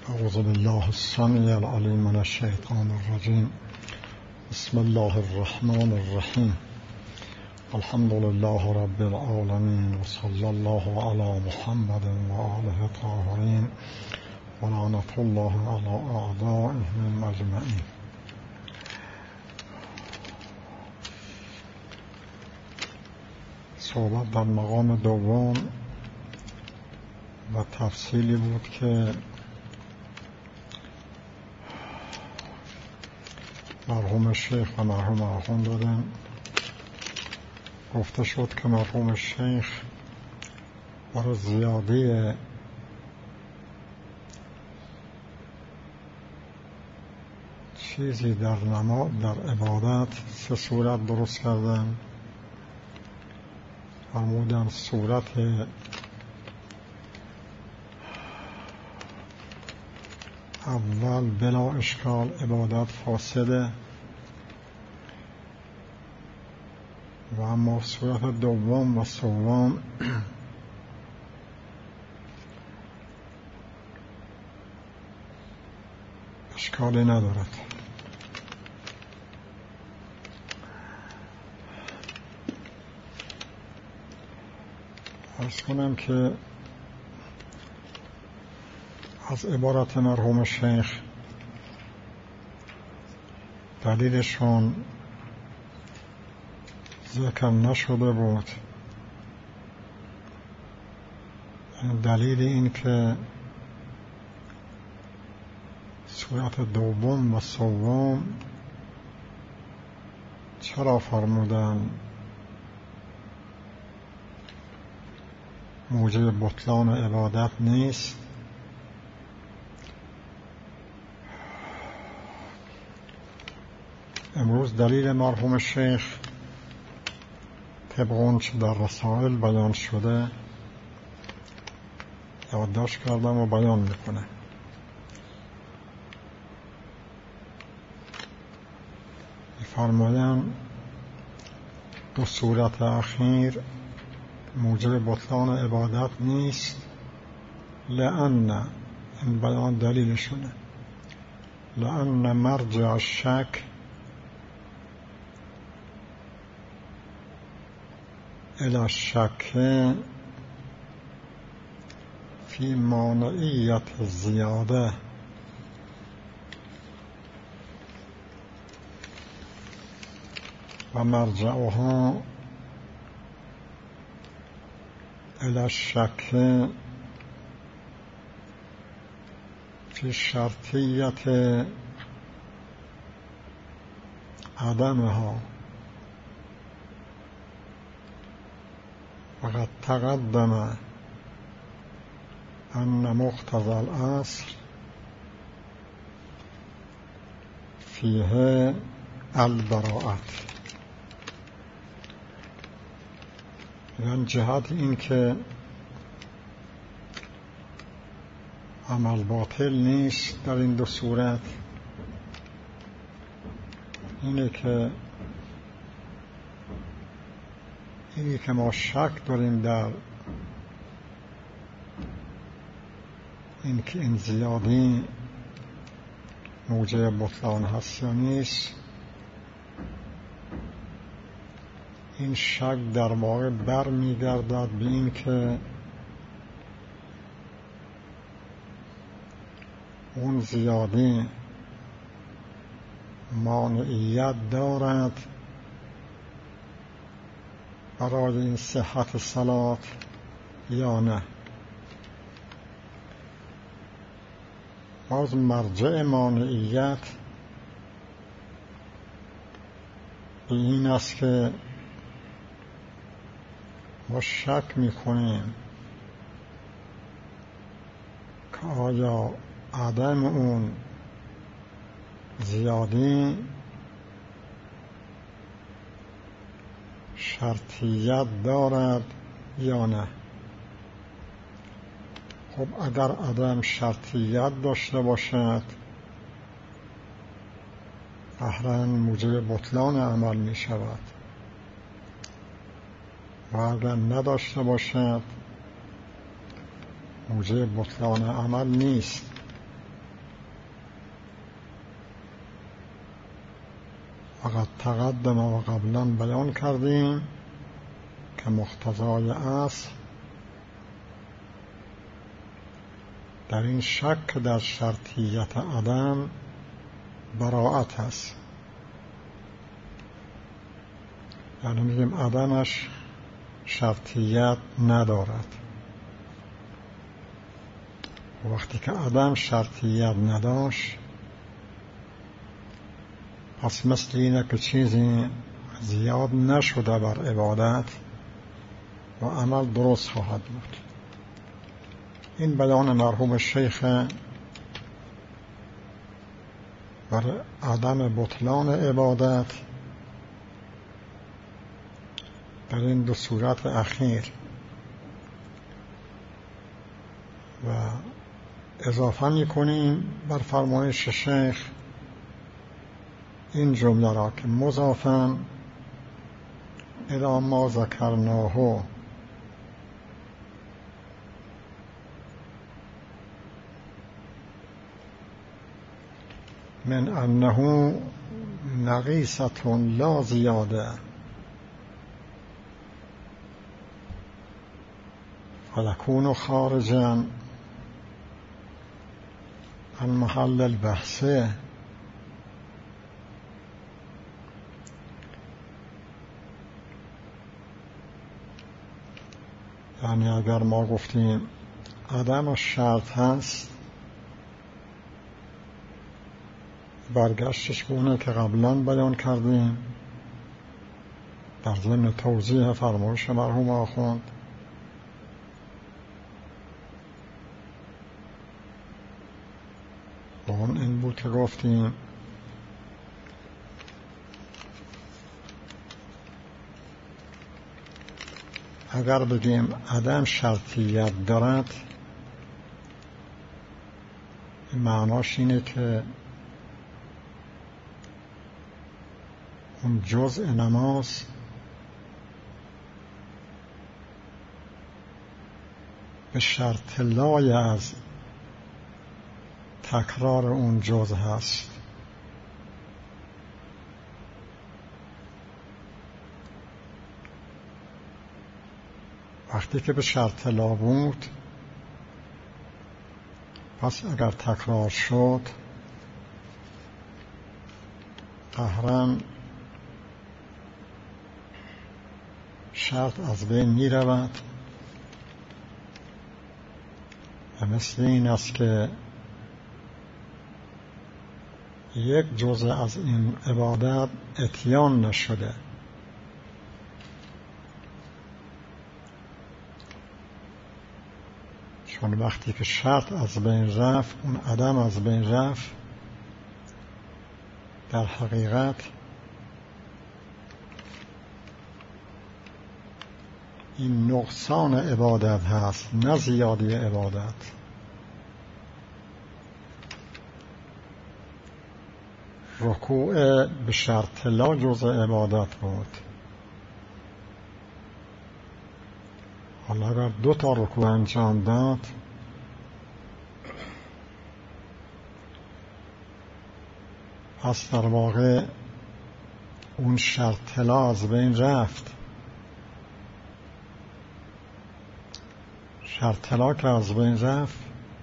اعوذ بالله السمیع العلیم من الشیطان الرجیم. بسم الله الرحمن الرحیم. الحمد لله رب العالمین و صلی الله علی محمد و آله الطاهرین و لعنة الله علی اعدائهم اجمعین. صحبت در مقام دوم و تفصیلی بود که مرحوم شیخ و مرحوم آخوند دادن. گفته شد که مرحوم شیخ برای زیادی چیزی در نماز در عبادت سه صورت درست کردن. فرمودن صورت اول بلا اشکال عبادت فاسده و اما صورت دوم و سوم اشکالی ندارد. عرض کنم که از عبارت مرحوم شیخ دلیلشون ذکر نشده بود. دلیل این که صورت دوم و سوم چرا فرمودن موجب بطلان عبادت نیست، امروز دلیل مرحوم شیخ طبق آنچه در رسائل بیان شده یادداشت کردم و بیان میکنه. می‌فرمایند دو صورت اخیر موجب بطلان عبادت نیست، لأن این بیان دلیلشونه، لأن مرجع الشک الى الشک فی مانعیت الزیاده و مرجعها الى الشک فی شرطیت عدمها. وقد تقدم ان مقتضى الاصل فیه البراءت. یعنی جهت این که عمل باطل نیست در این دو صورت اینی که ما شک داریم در این که این زیادی موجب بطلان هست یا نیست. این شک در واقع بر میگردد به این که اون زیادی مانعیت دارد برای این صحت صلات یا نه. باز مرجع مانعیت به این است که ما شک میکنیم که آیا عدم اون زیادی شرطیت دارد یا نه. خب اگر عدم شرطیت داشته باشد قهرن موجب بطلان عمل می شود و اگر نداشته باشد موجب بطلان عمل نیست. فقط تقدم و قبلا بیان کردیم که مقتضای اصل در این شک در شرطیت عدم براءت است. یعنی میگیم عدمش شرطیت ندارد. وقتی که عدم شرطیت نداشت، پس مثل اینه که چیزی زیاد نشده بر عبادت و عمل درست خواهد بود. این بیان مرحوم شیخ بر عدم بطلان عبادت در این دو صورت اخیر و اضافه می‌کنیم بر فرمایش شیخ این جمله را که مضافاً الی ما ذکرناه من انه نقیصة لا زیاده فیکون خارجا عن محل البحث. یعنی اگر ما گفتیم عدم شرط هست، برگشتش گونه که قبلا بیان کردیم در ضمن توضیح فرمایش مرحوم آخوند، و اون این بود که گفتیم اگر بگیم عدم شرطیت دارد، معناش اینه که اون جزء نماز به شرط لای از تکرار اون جزء هست. وقتی که به شرط لا بود، پس اگر تکرار شد قهرن شرط از بین می رود و مثل این است که یک جزء از این عبادت اتیان نشده. چون وقتی که شرط از بین رفت، اون عدم از بین رفت، در حقیقت این نقصان عبادت هست، نه زیادی عبادت. رکوع به شرط لا جزء عبادت بود. حالا اگر 2 تا رکوع انجام داد، پس در واقع اون شرط لا از بین رفت. شرط لا که از بین رفت،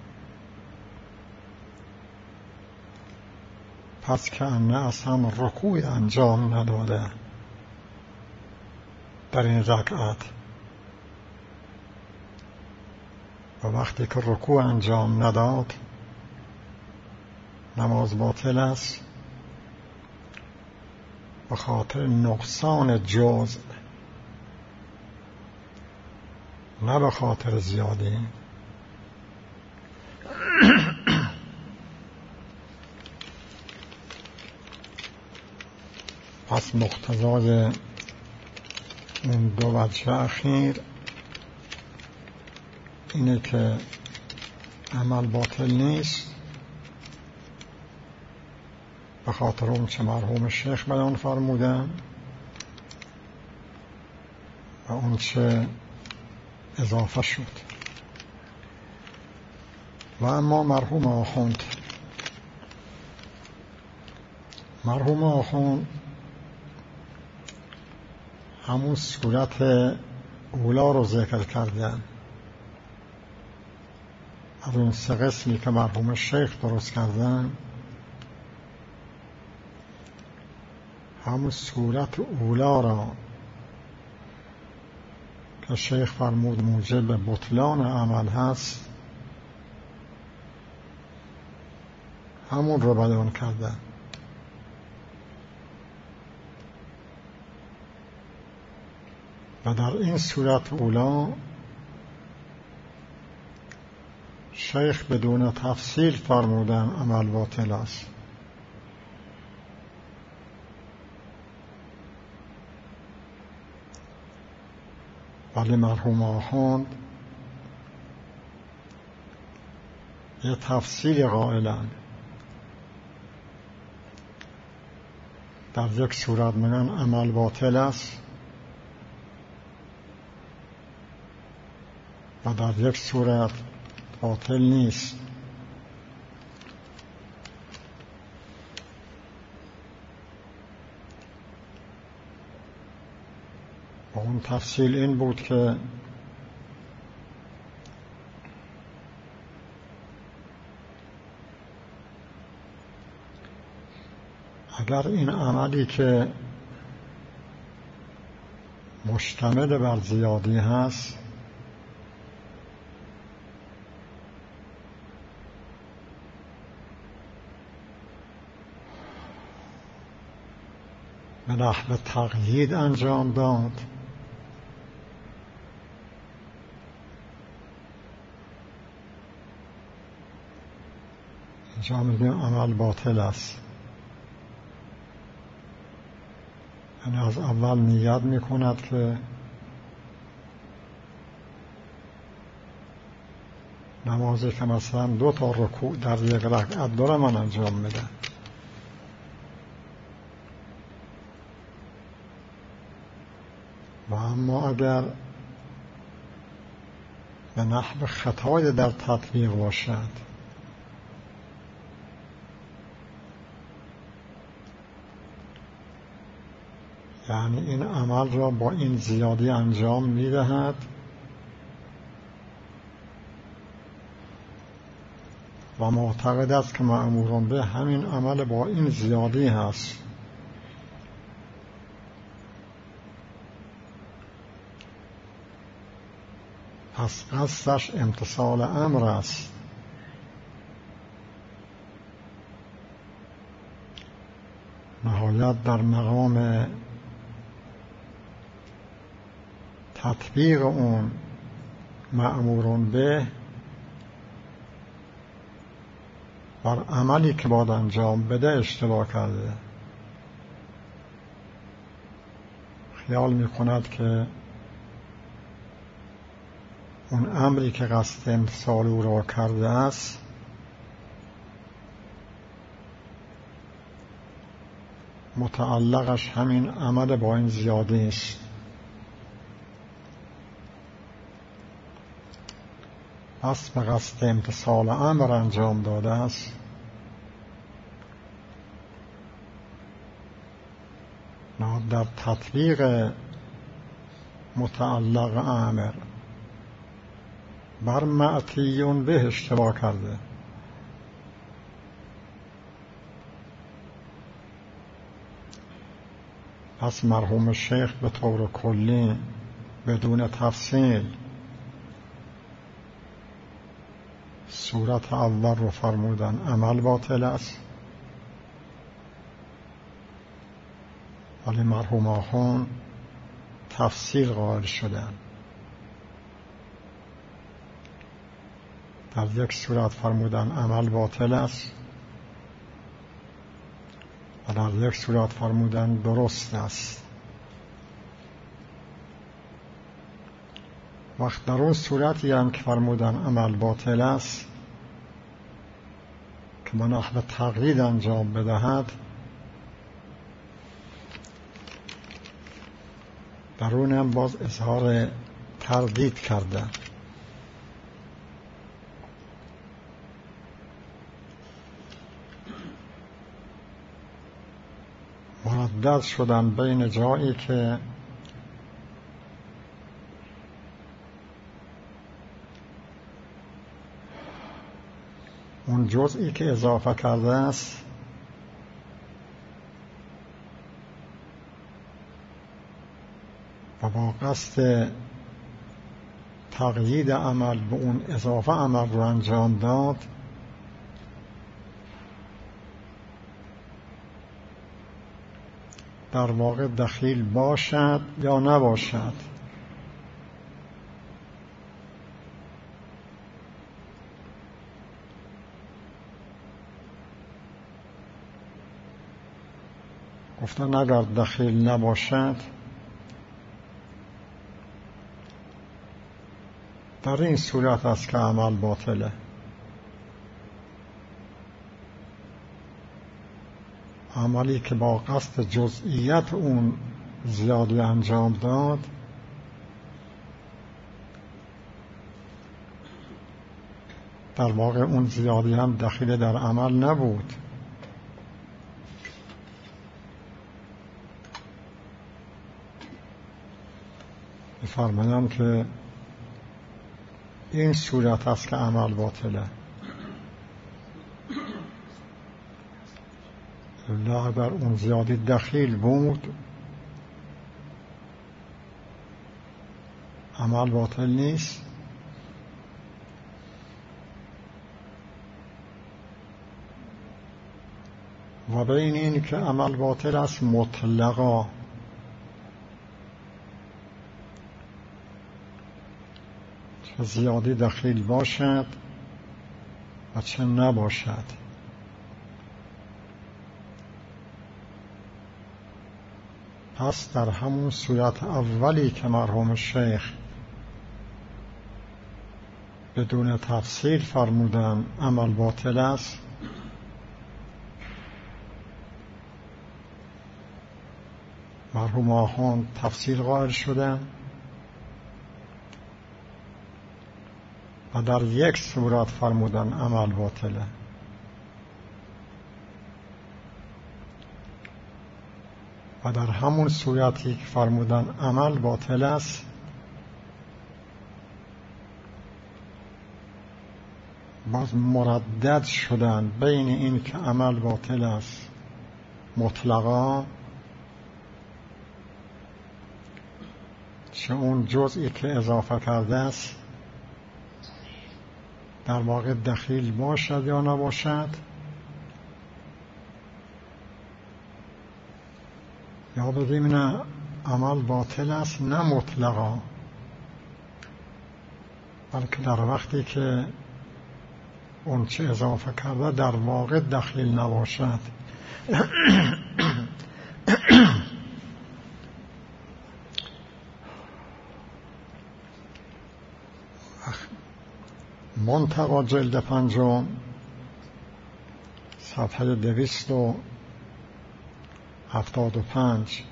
پس که انه اصلا رکوع انجام نداده در این رکعت، و وقتی که رکوع انجام نداد نماز باطل است به خاطر نقصان جزء، نه به خاطر زیادی. پس مقتضای این 2 وجه اخیر اینه که عمل باطل نیست به خاطر اون چه مرحوم شیخ بیان فرمودن و اون چه اضافه شد. و اما مرحوم آخوند همون صورت اولا رو ذکر کردن. از اون 3 قسمی که مرحوم شیخ درست کردن، همون صورت اولا را که شیخ فرمود موجب بطلان عمل هست، همون رو بیان کردن. و در این صورت اولا شیخ بدون تفصیل فرمودن عمل باطل است، ولی مرحوم آخوند یه تفصیل قائلن. در یک صورت میگن عمل باطل است و در یک صورت باطل نیست. و اون تفصیل این بود که اگر این عملی که مشتمل بر زیادی هست به نحو تقیید انجام داد، اینجا میگیم عمل باطل است. یعنی از اول نیت میکند که نمازی که مثلا 2 تا رکوع در یک رکعت داره من انجام میدم، و اما اگر به نحو خطای در تطبیق باشد، یعنی این عمل را با این زیادی انجام میدهد و معتقد است که مأموران به همین عمل با این زیادی هست، پس قصدش امتثال امر است. نهایت در مقام تطبیق اون مأمورون به بر عملی که باید انجام بده اشتباه کرده. خیال می کند که اون امری که قصد امتثال او را کرده است متعلقش همین عمل با این زیاده است. پس به قصد امتثال امر انجام داده است. نه در تطبیق متعلق امر بر معتیون به اشتباه کرده. پس مرحوم شیخ به طور کلی بدون تفصیل صورت اول رو فرمودن عمل باطل است، ولی مرحوم آخوند تفصیل قائل شدن. در یک صورت فرمودن عمل باطل است و در یک صورت فرمودن درست است. وقت در اون صورتی هم که فرمودن عمل باطل است که به نحو تقیید انجام بدهد، در اون هم باز اظهار تردید کرده. مردد شدن بین جایی که اون جزئی که اضافه کرده است و با قصد تقیید عمل به اون اضافه عمل رو انجام داد، در واقع دخیل باشد یا نباشد. گفتن اگر دخیل نباشد، در این صورت است که عمل باطله. عملی که با قصد جزئیت اون زیادی انجام داد، در واقع اون زیادی هم دخیل در عمل نبود. فرمودم که این صورت است که عمل باطله. الله اگر اون زیادی دخیل بود، عمل باطل نیست. و بین این که عمل باطل است مطلقا، چه زیادی دخیل باشد و چه نباشد. پس در همون صورت اولی که مرحوم شیخ بدون تفصیل فرمودن عمل باطل است، مرحوم آخوند تفصیل قائل شدن و در یک صورت فرمودن عمل باطله. و در همون صورتی که فرمودن عمل باطل است، باز مردد شدن بین این که عمل باطل است مطلقا، چه اون جزئی که اضافه کرده است در واقع دخیل باشد یا نباشد، یا بگیم نه عمل باطل است نه مطلقا، بلکه در وقتی که اون چه اضافه کرده در واقع دخیل نباشد. منتقا جلد 5 صفحه 275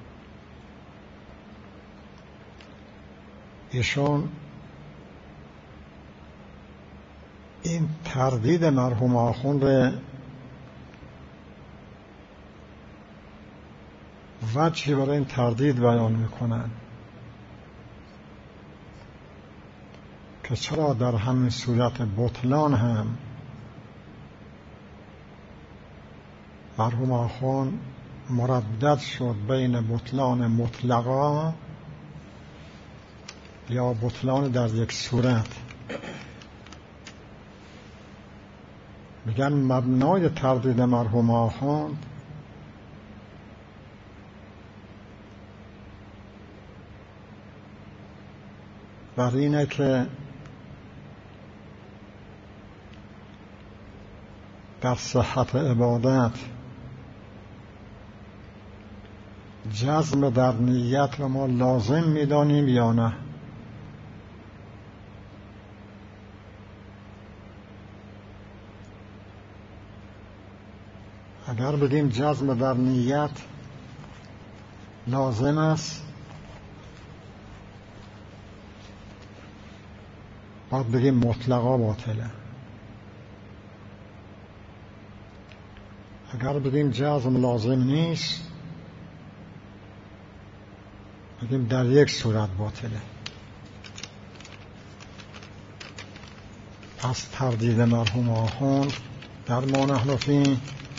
ایشون این تردید مرحوم آخوند وجهی برای این تردید بیان میکنن که چرا در همین صورت بطلان هم مرحوم آخوند مردد شد بین بطلان مطلقا یا بطلان در یک صورت. میگن مبنای تردید مرحوم آخوند بر اینه که در صحت عبادت جزم در نیت رو ما لازم میدانیم یا نه. اگر بگیم جزم در نیت لازم است، باید بگیم مطلقا باطله. اگر بگیم جزم لازم نیست، بگیم در یک صورت باطله. از تردید مرحوم آخوند در ما نحن فیه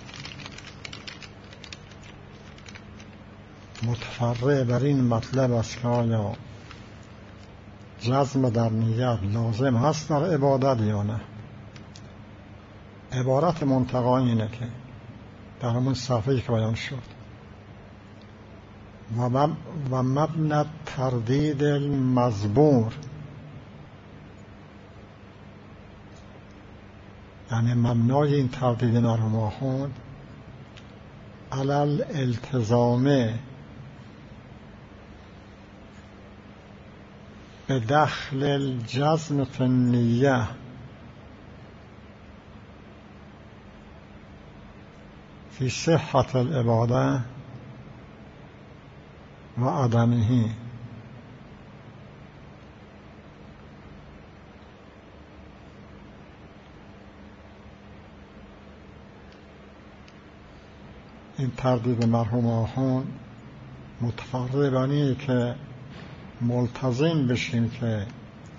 متفرع بر این مطلب است که آیا جزم در نیت لازم هست در عبادت یا نه. عبارت منتقا اینه که در همون صفحه‌ای که بیان شد و مبنی تردید المزبور، یعنی مبنای این تردید مرحوم آخوند علل التزامه به دخل الجزم فی النیه فی صحت العباده و عدمه. این تردید مرحوم آخوند متفرع بر اینه که ملتزم بشیم که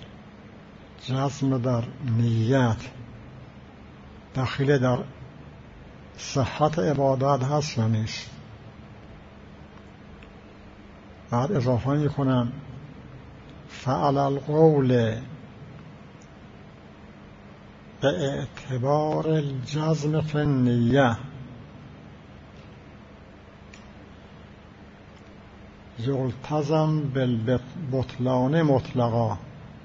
جزم در نیت داخل در صحت عبادت هست یا نیست. بعد اضافه میکنن فعل القول به اعتبار الجزم فی النیه یلتزم بالبطلان مطلقا.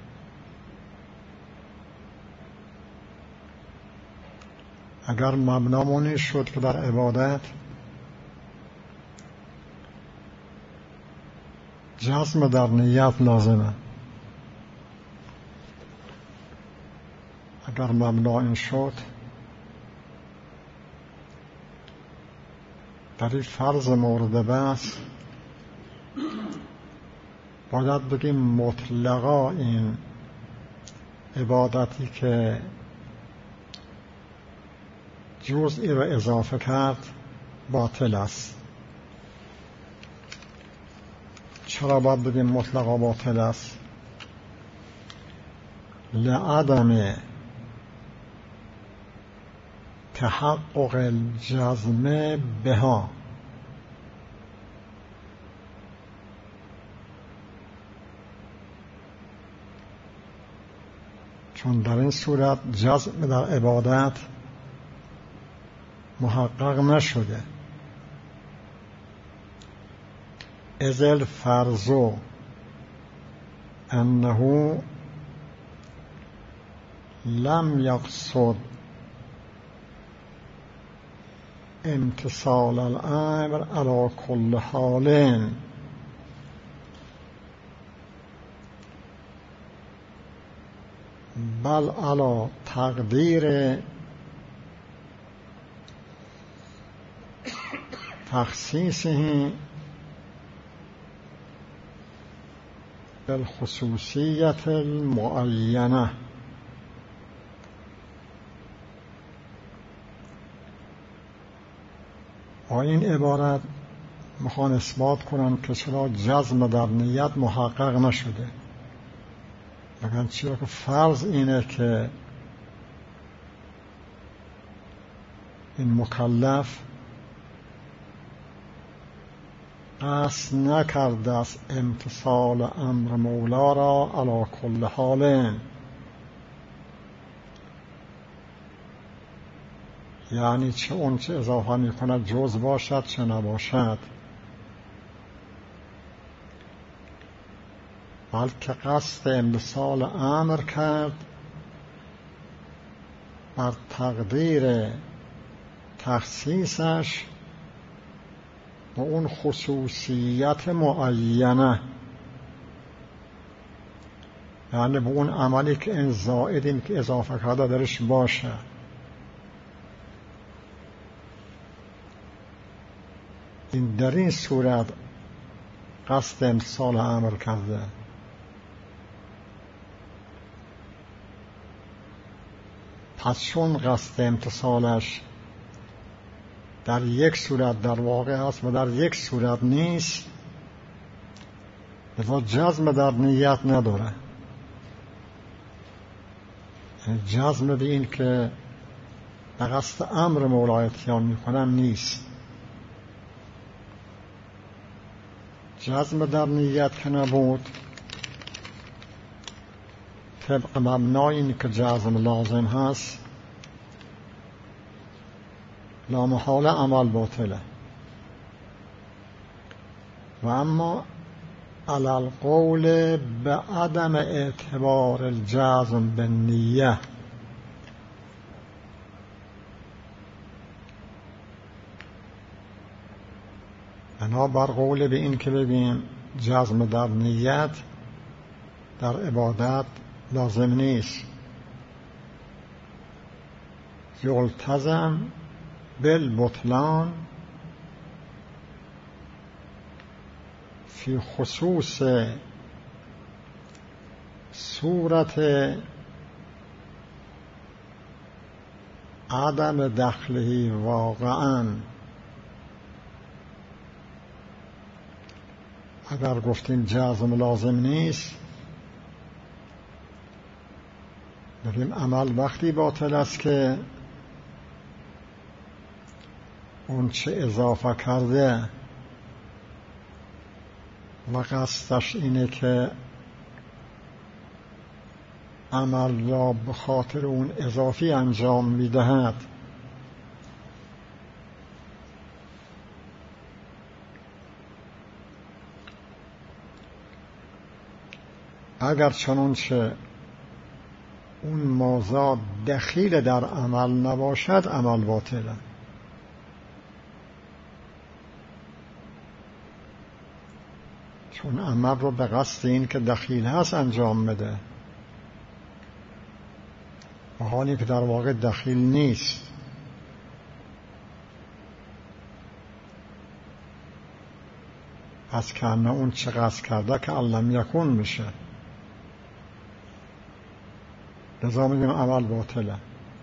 اگر مبنامونی شد که در عبادت جزم در نیت لازمه، اگر مبنا این شد در این فرض مورد بحث باید بگیم مطلقا این عبادتی که جزئی رو اضافه کرد باطل است. چرا باید بگیم مطلقا باطل است؟ لعدم تحقق الجزم بها، چون در این صورت جزم در عبادت محقق نشده. اذ الفرض انه لم یقصد امتصال الامر علی کل حال، بل علی تقدیر تخصیصه بالخصوصیت المعینه. با این عبارت میخوان اثبات کنن که چرا جزم در نیت محقق نشده. بگن چرا که فرض اینه که این مکلف قصد نکرده است امتصال امر مولا را علی کل حال، یعنی چه اون چه اضافه می کند جز باشد چه نباشد، بلکه قصد امتصال امر کرد بر تقدیر تخصیصش و اون خصوصیت معینه، یعنی به اون عملی که این زائدی که اضافه کرده درش باشه. این در این صورت قصد امتصال امر کرده. پس چون قصد امتصالش در یک صورت در واقع هست و در یک صورت نیست، لذا جزم در نیت نداره. جزم به این که به قصد امر مولا اتیان میکنم نیست. جزم در نیت که نبود، طبق مبنای این که جزم لازم هست، لامحال عمل باطله. و اما علی القول به عدم اعتبار الجزم به نیه، بنا بر قول به این که بگیم جزم در نیت در عبادت لازم نیست، یلتزم بالبطلان فی خصوص صورت عدم دخلهی واقعا. اگر گفتیم جزم لازم نیست، بگیم عمل وقتی باطل است که اون چه اضافه کرده و قصدش اینه که عمل را به خاطر اون اضافی انجام میدهد، اگر چنانچه اون مازاد دخیل در عمل نباشد عمل باطله. چون عمل رو به قصد این که دخیل هست انجام میده، و حالی که در واقع دخیل نیست. از که اون چه قصد کرده که علم یکون میشه، لذا میگیم عمل باطله.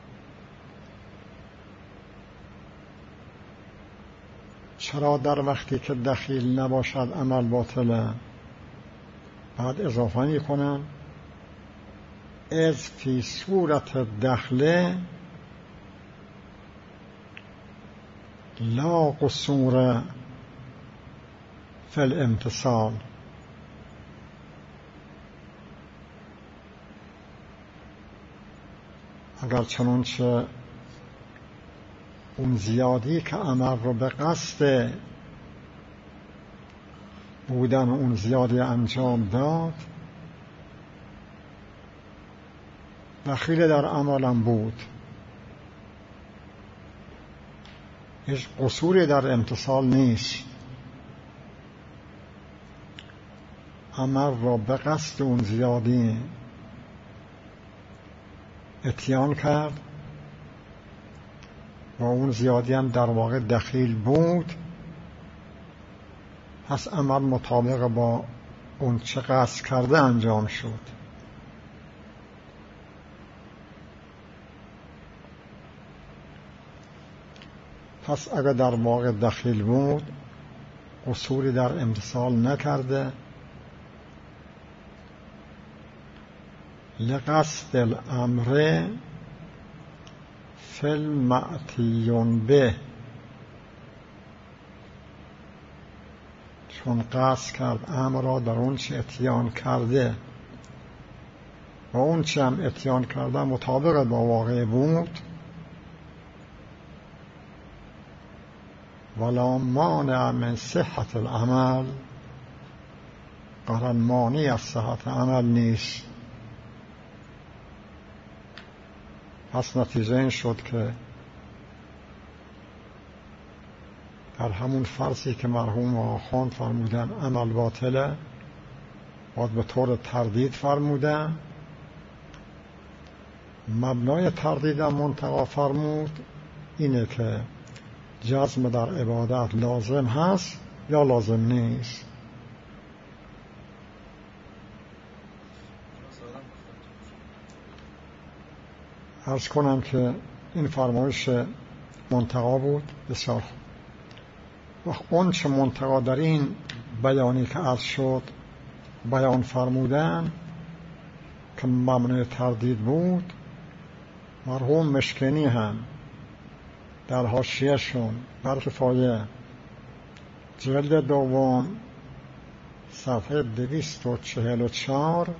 چرا در وقتی که دخیل نباشد عمل باطله؟ بعد اضافه میکنن از فی صورت دخله لا قصور فی الامتصال. اگر چنانچه اون زیادی که عمل رو به قصد بودن اون زیادی انجام داد دخیل در عملم بود، هیچ قصوری در امتصال نیست، عمل را به قصد اون زیادی اتیان کرد و اون زیادی هم در واقع دخیل بود، پس عمل مطابق با اون چه قصد کرده انجام شد. پس اگر در واقع دخیل بود، قصوری در امتصال نکرده، لقصد الامر فی المأتیون به، چون قصد کرد امر را در اون چه اتیان کرده و اون چه هم اتیان کرده مطابق با واقع بود، ولا مانع من صحت العمل، قرار مانع از صحت عمل نیست. پس نتیجه این شد که در همون فرضی که مرحوم آخوند فرمودن عمل باطله، باید به طور تردید فرمودن. مبنای تردید منتقا فرمود اینه که جزم در عبادت لازم هست یا لازم نیست. عرض کنم که این فرمایش منتقا بود. بسیار خوب. و اون چه منتقا در این بیانی که عرض شد بیان فرمودن که مبنای تردید بود، مرحوم مشکنی هم در حاشیه‌شون بر کفایه جلد دوم صفحه 244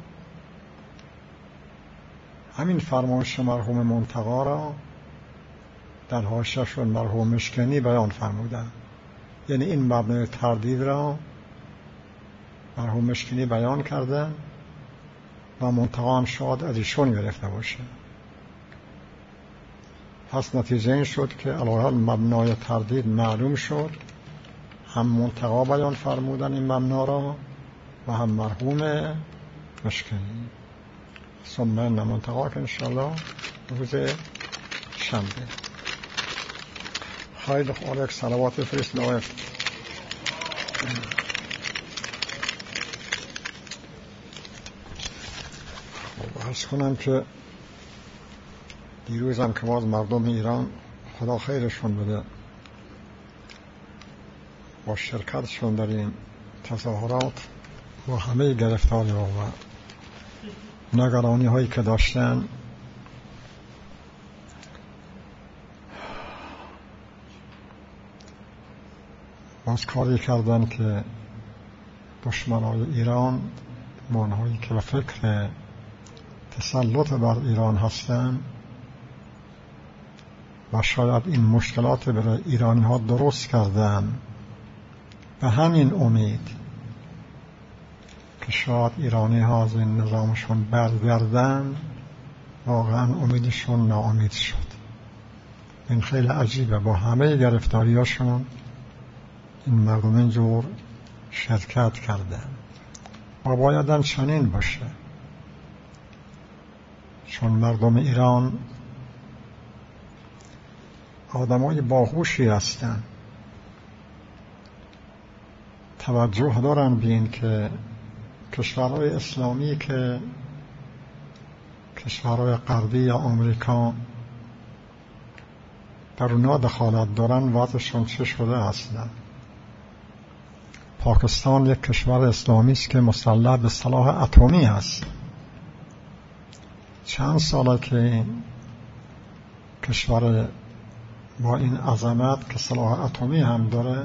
همین فرمایش مرحوم منتقی را در حاشیه‌شون مرحوم مشکنی بیان فرمودند. یعنی این مبنای تردید را مرحوم مشکنی بیان کردن و منتقی هم شاید از ایشون گرفته باشه. پس نتیجه این شد که علاوه مبنای تردید معلوم شد، هم منتقی بیان فرمودن این مبنا را و هم مرحوم مشکنی. ثم ان منتقی که انشاءالله روز شنبه. خیلی خالق صلوات فرست لایف. عرض کنم که دیروز هم که باز مردم ایران خدا خیرشون بده با شرکتشون در این تظاهرات و همه گرفتاری ها و نگرانی هایی که داشتن باز کاری کردن که دشمنای ایران مانهایی که به فکر تسلط بر ایران هستن و شاید این مشکلات برای ایرانی ها درست کردن به همین امید که شاید ایرانی ها از این نظامشون برگردن، واقعا امیدشون ناامید شد. این خیلی عجیبه، با همه گرفتاری هاشون این مردم اینجور شرکت کردن و بایدن چنین باشه، چون مردم ایران آدمای باهوشی هستن، توجه دارن به این که کشورهای اسلامی که کشورهای غربی یا آمریکا در اونا دخالت دارن وضعشون چه شده هستن. پاکستان یک کشور اسلامی است که مسلح به سلاح اتمی است. چند ساله که این کشور با این عظمت که سلاح اتمی هم داره،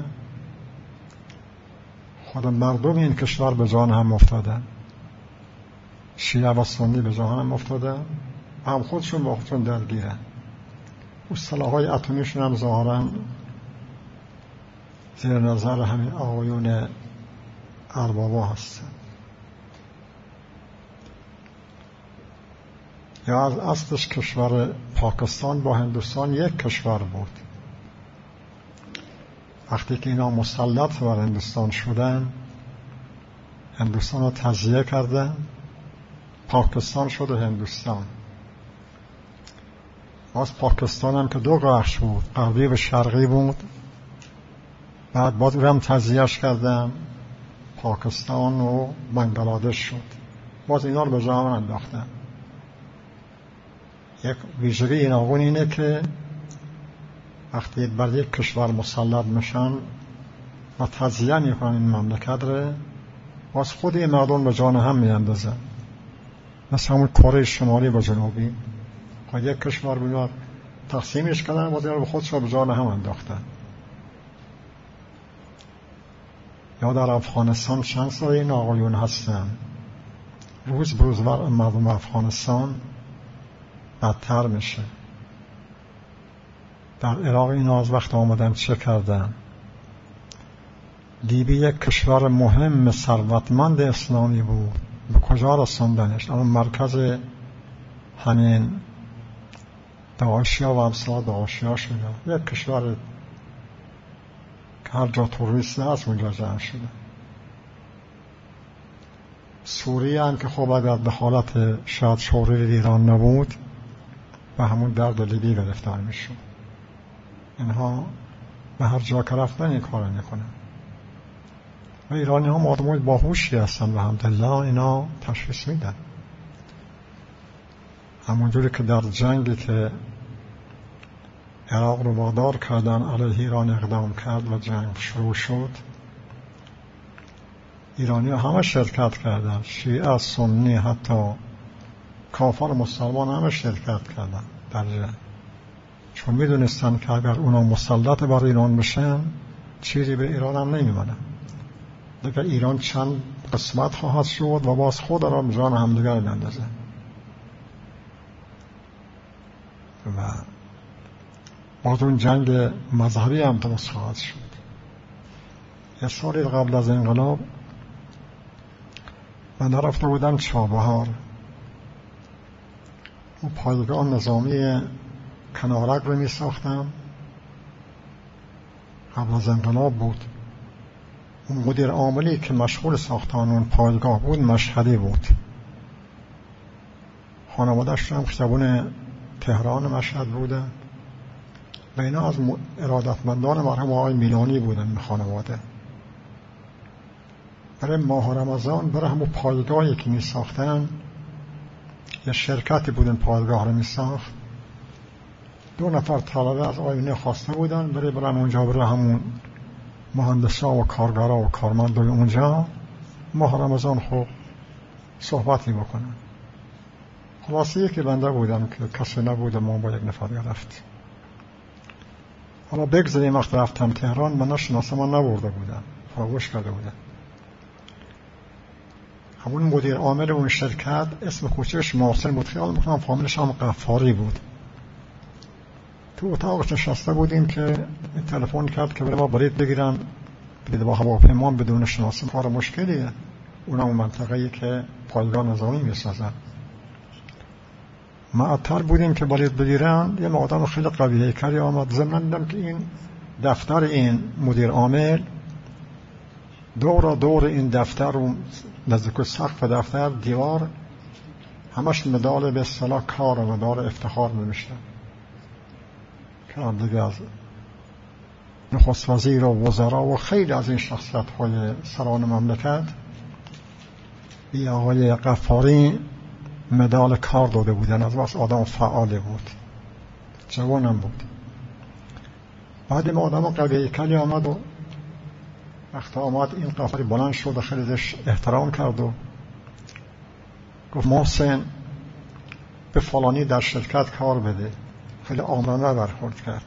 خود مردم این کشور به جان هم افتادن، شیعه و سنی به جان هم افتادن، هم خودشون با خودشون درگیرن. و سلاح‌های اتمیشون هم ظاهراً زیر نظر همین آقایون اربابا هستن. یا از اصلش کشور پاکستان با هندوستان یک کشور بود. وقتی که اینا مسلط بر هندوستان شدن، هندوستان رو تجزیه کردن، پاکستان شد هندوستان. باز پاکستان هم که دو بخش بود، غربی و شرقی بود، بعد باز هم تجزیهش کردن، پاکستان و بنگلادش شد. باز اینا رو به جا هم انداختن. یک ویژگی این آقون اینه که وقتی بر یک کشور مسلط میشن و تجزیه میکنن این مملکت رو، باز خود این مردم به جان هم میاندازن. مثل همون کره شمالی و جنوبی، یک کشور بودن تقسیمش کردن، باز این رو به خودش به جان هم انداختن. یا در افغانستان چند سال این آقایون هستن، روز به روز مردم افغانستان بدتر میشه. در عراق اینا از وقت آمدن چه کردن؟ لیبی یک کشور مهم ثروتمند اسلامی بود، به کجا رسوندنش؟ اما مرکز همین داعشیا و امثال داعشیا شده. یک کشور که هر جا توریست هست اونجا جمع شده. سوریه هم که خب اگر به حالت شاید شوری ایران نبود و همون درد لیبی گرفتار میشد. اینها به هر جا که رفتن این کار میکنن و ایرانی ها آدمای باهوشی هستن و الحمدلله اینا تشخیص میدن. همونجوری که در جنگی که عراق رو وادار کردن علیه ایران اقدام کرد و جنگ شروع شد، ایرانی ها همه شرکت کردن، شیعه، سنی، حتی کافر مسلمان همه شرکت کردن. درجه، چون میدونستن که اگر اونا مسلط بر ایران بشن چیزی به ایران هم نمیمونه دیگه. ایران چند قسمت خواهد شد و باز خود را به جان همدیگر میندازه. و باز اون جنگ مذهبی هم درست خواهد شد. یه سالی قبل از انقلاب من رفته بودم چابهار، اون پایگاه نظامی کنارک رو می ساختم، قبل از انقلاب بود. اون مدیر عاملی که مشغول ساختن اون پایگاه بود مشهدی بود، خانواده‌اش هم خیابون تهران مشهد بودن و اینا از ارادتمندان مرحوم آقای میلانی بودن. این خانواده برای ماه رمضان برای همون پایگاهی که می ساختن، یه شرکتی بودن پایگاه رو می ساخت، 2 نفر طلبه از آینه خواسته بودن برن اونجا، برای همون مهندسا و کارگرا و کارمندای اونجا ماه رمضان خوب صحبتی بکنن. خلاصه یکی بنده بودم که کسی نبود، ما با 1 نفر رفت. حالا بگذاریم وقت رفتم تهران من نشناسم، من نبرده بودم، فراموش کرده بودم. همون مدیر عامل اون شرکت اسم کوچکش محسن بود، خیال میکنم فامیلش هم غفاری بود. تو اتاقش نشسته بودیم که تلفن کرد که برای ما برید بگیرن با هواپیما بدون شناسه. کار مشکلیه، اونم اون منطقه‌ای که پایگاه نظامی میسازن. معطل بودیم که برید بگیرن. یه آدم خیلی قوی هیکلی آمد. ضمن دیدم که این دفتر این مدیر عامل دور این دفتر و نزدیک سقف دفتر دیوار همش مدال به اصطلاح کار و مدال افتخار نوشتن که دیگه از نخست وزیر و وزرا و خیلی از این شخصیت های سران مملکت بی آقای غفاری مدال کار داده بودن. از بس آدم فعال بود، جوانم بود. بعد این آدم قوی هیکلی آمد و وقت آمد این غفاری بلند شد و خیلی ازش احترام کرد و گفت محسن به فلانی در شرکت کار بده. خیلی آمرانه برخورد کرد.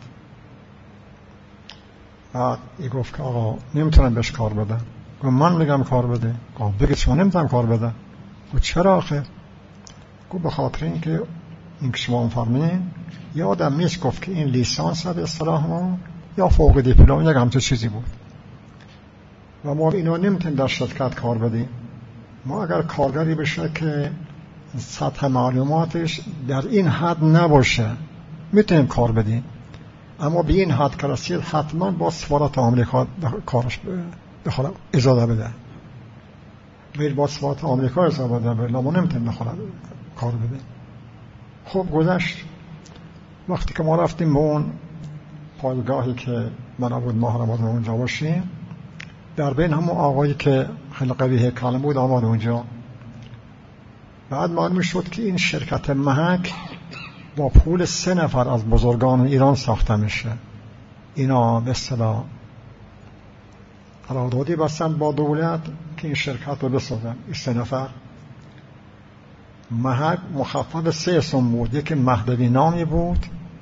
بعد ای گفت که آقا نمیتونم بهش کار بدم. گفت من میگم کار بده. گفت بگید شما نمیتونم کار بدم. گفت چرا آخه؟ گفت به خاطر اینکه این که شما فرمودین یه آدم نیست گفت که این لیسانس به اصطلاح ما یا فوق دیپلم یک همچه چیزی بود و ما اینا نمیتونیم در شرکت کار بدیم. ما اگر کارگری بشه که سطح معلوماتش در این حد نباشه میتونیم کار بدیم، اما به این حد که رسید حتما با سفارت آمریکا کارش بخواد اجازه بده. ولی با سفارت آمریکا اجازه بده ما نمیتونیم کار بده. خب گذشت. وقتی که ما رفتیم به اون پایگاهی که من بود ماه رمضان اونجا باشیم، در بین همون آقایی که خیلی قوی هیکل بود آمد اونجا. بعد معلوم شد که این شرکت محک با پول 3 نفر از بزرگان ایران ساخته میشه. اینا به اصطلاح قراردادی بستن با دولت که این شرکت رو بسازن. این 3 نفر محک مخفف 3 اسم بود. یکی مهدوی نامی بود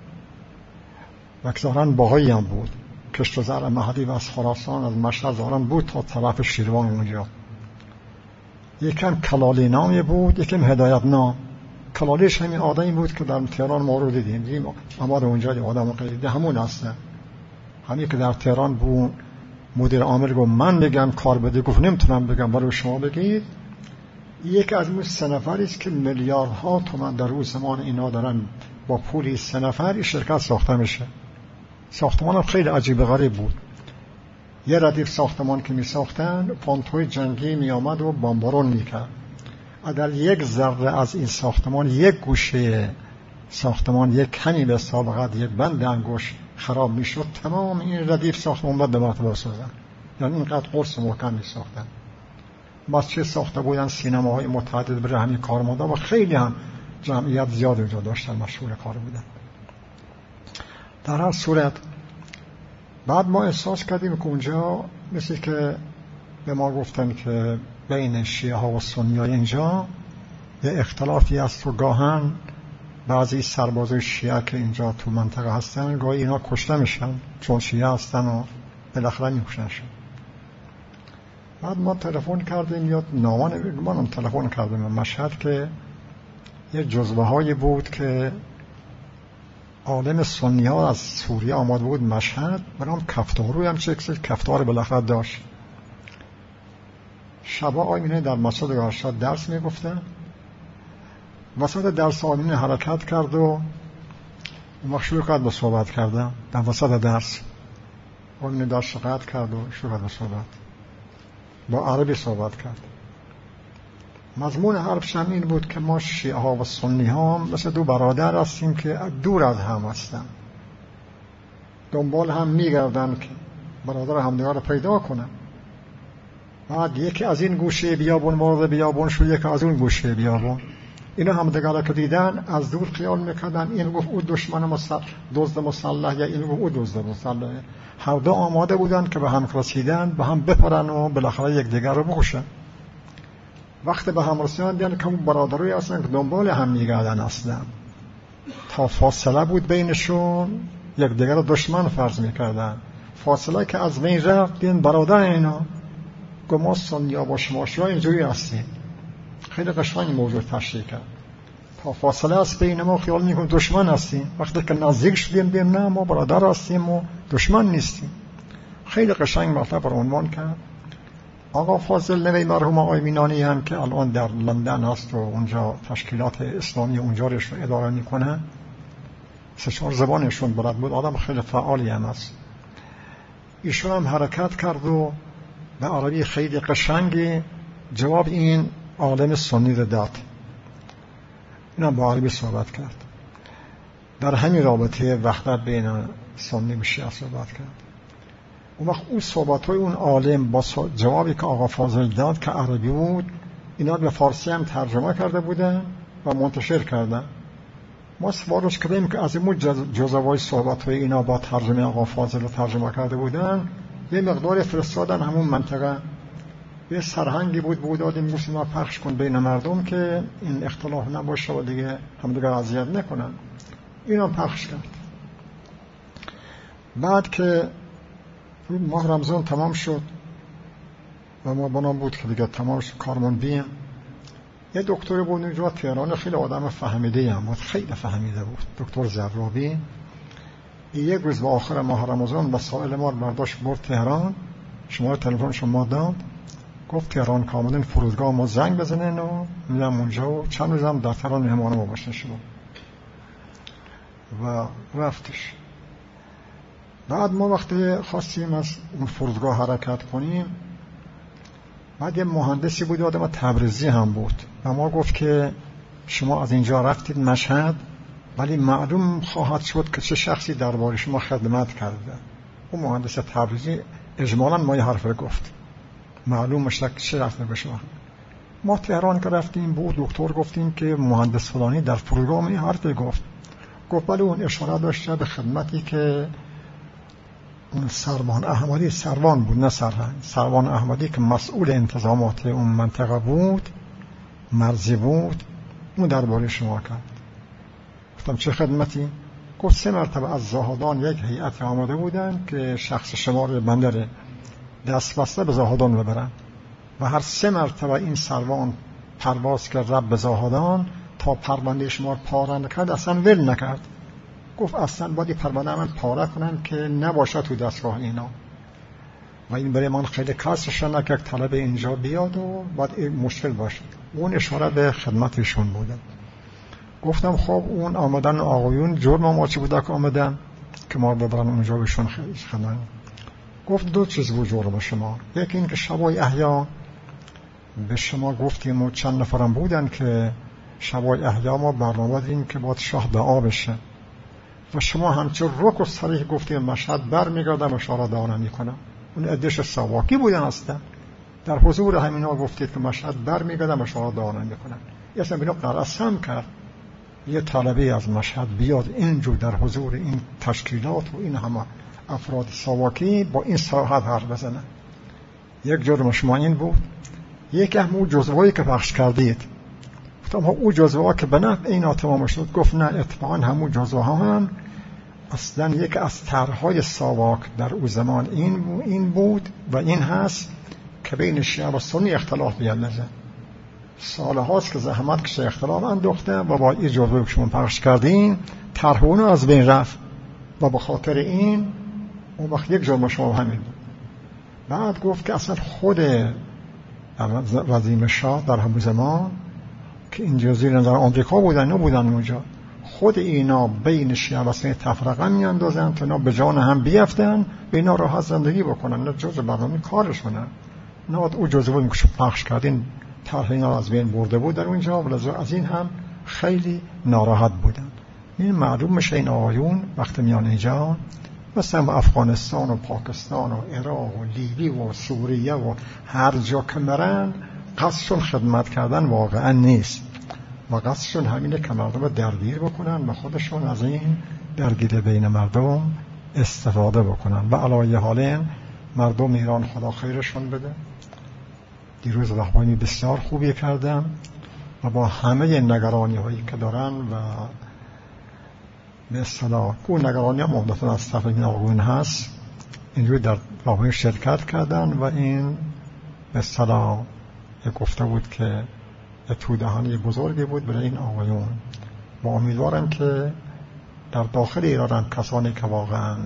و که ظاهراً باهایی هم بود. کشتزر مهدی و از خراسان از مشهد ظاهراً بود تا طرف شیروان اونجا. یکم کلالی نامی بود، یکم هدایت نام. کلالیش همین آدمی بود که در تهران ما رو دیدیم. اما اونجا آدم قیدی همون هستن. همین که در تهران بود مدیر عامل گفت من بگم کار بده. گفت نمیتونم بگم، برای شما بگید. یکی از اون 3 نفری است که میلیاردها تومان در روز زمان اینا دارن با پولی 3 نفر شرکت ساخته میشه. ساختمان هم خیلی عجیب غریب بود. یه ردیف ساختمان که می ساختن پانتوی جنگی می آمد و بمبارون می کرد. اگر یک ذره از این ساختمان، یک گوشه ساختمان، یک کمی به سابقت یک بند انگشت خراب می شد، تمام این ردیف ساختمان باید به مرتبه سازن. یعنی اینقدر قرص محکم می ساختن. مسجد ساخته بودن، سینماهای متعدد برای همین کارمندا و خیلی هم جمعیت زیاد اونجا داشتن، مشغول کار بودن. در هر صورت بعد ما احساس کردیم که اونجا مثل که به ما گفتن که بین شیعه ها و سنی ها اینجا یه اختلافی است و گاهن بعضی سربازای شیعه که اینجا تو منطقه هستن گاهی اینا کشته میشن چون شیعه هستن و بالاخره میکشنشون. بعد ما تلفن کردیم یا منم تلفن کردیم مشهد که یه جزوه هایی بود که عالم سنی ها از سوریه آماده بود مشهد، برام کفتاروی هم چکسید کفتار بالاخره داشت. شبا آیمینه در مسجد ارشاد درس میگفته، وسط درس آیمینه حرکت کرد و شروع کرد به صحبت کردن در وسط درس. آیمینه درس قطع کرد و شروع کرد به صحبت، با عربی صحبت کرد. مضمون حرفش هم این بود که ما شیعه ها و سنی ها مثل دو برادر هستیم که دور از هم هستن، دنبال هم میگردن که برادر همدیگر رو پیدا کنن. بعد یکی از این گوشه بیابون مورد بیابون شد، یکی از اون گوشه بیابون. اینا همدیگر رو که دیدن از دور خیال میکردن این گفت او دشمن دزد مسلح یا این گفت او دزد مسلح. هر دو آماده بودن که به هم رسیدن، به هم بپرن و بالاخره یکدیگر رو بکشن. وقتی به هم رسیدن دیدن که اون برادرای هستن که دنبال هم میگردن اصلا تا فاصله بود بینشون، یکدیگر رو دشمن فرض میکردن. فاصله که از بین رفت دیدن برادر اینا گفت ما سنیا با شما اینجوری هستیم. خیلی قشنگ موضوع تشریح کرد. تا فاصله از بین ما خیال میکنیم دشمن هستیم، وقتی که نزدیک شدیم دیدیم نه ما برادر هستیم و دشمن نیستیم. خیلی قشنگ مطلب رو عنوان کرد. آقا فاضل نوی مرحوم آیمینانی هم که الان در لندن هست و اونجا تشکیلات اسلامی اونجا رو اداره میکنه، 3-4 زبانشون بلد بود، آدم خیلی فعالی هم هست. ایشون هم حرکت کرد و به عربی خیلی قشنگی جواب این عالم سنی رو داد. این هم با عربی صحبت کرد، در همین رابطه وحدت بین سنی و شیعه صحبت کرد. اون وقت اون صحبت‌های اون عالم با جوابی که آقا فاضل داد که عربی بود، اینا به فارسی هم ترجمه کرده بودن و منتشر کردن. ما سوالش کردیم که از این جزوای صحبت‌های اینا با ترجمه آقا فاضل رو ترجمه کرده بودن، یه مقدار فرستادن همون منطقه. یه سرهنگی بود دادیم گفتیم ما پخش کن بین مردم که این اختلاف نباشه و دیگه همدیگر اذیت نکنن. اینا پخش کرد. بعد که ماه رمضان تمام شد و ما بنام بود که دیگه تمام شد کارمون بیم، یه دکتر بود اونجا تهران، خیلی آدم فهمیده هم بود، خیلی فهمیده بود، دکتر زرابی. یک روز به آخر ماه رمضان وسایل ما رو برداشت برد تهران، شماره تلفن شما داد، گفت تهران کاملا فرودگاه ما زنگ بزنین و میرم اونجا و چند روزم در تهران مهمان ما باشن شما. و رفتش. بعد ما وقتی خواستیم از اون فرودگاه حرکت کنیم، بعد یه مهندسی بود، آدم تبریزی هم بود، و ما گفت که شما از اینجا رفتید مشهد، ولی معلوم خواهد شد که چه شخصی درباره شما خدمت کرده. اون مهندس تبریزی اجمالاً ما یه حرف گفت، معلوم مشتک چه رفته به شما. ما تهران که رفتیم بود دکتر گفتیم که مهندس فلانی در فرودگاه می حرف گفت ولی اون اشاره داشته به خدمتی که اون سروان احمدی، سروان بود نه سرهنگ، سروان احمدی که مسئول انتظامات اون منطقه بود، مرزی بود، اون درباره شما کرد. گفتم چه خدمتی؟ گفت 3 مرتبه از زاهدان یک هیئت آماده بودن که شخص شما رو بندر دست بسته به زاهدان ببرن و هر 3 مرتبه این سروان پرواز کرد رب به زاهدان تا پرونده شما رو پاره نکرد، اصلا ول نکرد. گفت اصلا باید پرونده من پاره کنن که نباشه تو دستگاه اینا، و این برای من خیلی کسشن که طلب اینجا بیاد و باید مشکل باشه. اون اشاره به خدمتشون بوده. گفتم خب اون آمدن آقایون جرم ما چی بوده که آمدن که ما ببرن اونجا بهشون خدمت. گفت 2 چیز بود جرم شما، یکی این که شبای احیا به شما گفتیم و چند نفرم بودن که شبای احیا ما برنامه دیم که باید شاه دعا بشه و شما همچون رک و صریح گفتیم مشهد بر میگردم اشاره دعا نمیکنم. اون عده‌اش سواکی بودن هستن، در حضور همینا گفتید که مشهد بر میگردم اشاره دعا نمیکنم. اصلا بینو قرصم کرد یه طلبه از مشهد بیاد اینجور در حضور این تشکیلات و این همه افراد سواکی با این صراحت حرف بزنه. یک جرم شما این بود. یک همون جزوهایی که پخش کردید گفتم او جزوه ها که به نفع اینا تمام شد. گفت نه، اتفاقا همون جزوه ها هم اصلا یک از طرحهای ساواک در او زمان این بود و این هست که بین شیعه و سنی اختلاف بیندازه. سال هاست که زحمت کشه اختلاف انداخته و با این جزوه که شما پخش کردین طرح اونو از بین رفت و به خاطر این اون وقت یک جرم شما همین بود. بعد گفت که اصلا خود وزیر شاه در همون زمان که این زیر نظر آمریکا بودن نبودن اونجا، خود اینا بین شیعه و سنی تفرقه میاندازن تا اینا به جان هم بیفتن به اینا راحت زندگی بکنن. نه جزء برنامه کارشونه. نه او جزء که پخش کردین طرح اینا از بین برده بود در اونجا و از این هم خیلی ناراحت بودن. این معلوم میشه این آقایون وقتی میان اینجا مثلا افغانستان و پاکستان و عراق و لیبی و سوریه و هر جا که مرن قصدشون خدمت کردن واقعا نیست و قصدشون همینه که مردم درگیر بکنن و خودشون از این درگیری بین مردم استفاده بکنن. و علی حال مردم ایران خدا خیرشون بده. دیروز رهبانی بسیار خوبی کردن و با همه نگرانی هایی که دارن و به اصطلاح اون نگرانی هم عمدتاً از طرف این آقایون هست اینجوری در راهبانی شرکت کردن و این به اصطلاح گفته بود که تودهانی بزرگی بود برای این آقایون و امیدوارم که در داخل ایران هم کسانی که واقعا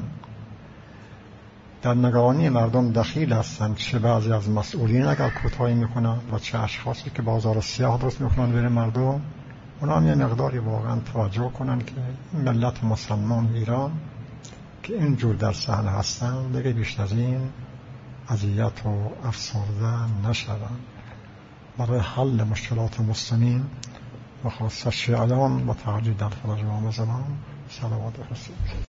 در نگرانی مردم دخیل هستند، چه بعضی از مسئولین اگر کوتاهی میکنن و چه اشخاصی که بازار سیاه درست میکنن برای مردم، اونا هم یه مقداری واقعا توجه کنن که ملت مسلمان ایران که اینجور در صحنه هستن دیگه بیشتر از این اذیت و افسردن نشدن. برای حل مشکلات مسلمین و خاصه شیعیان و تحجید در فرج امام زمان صلوات رسول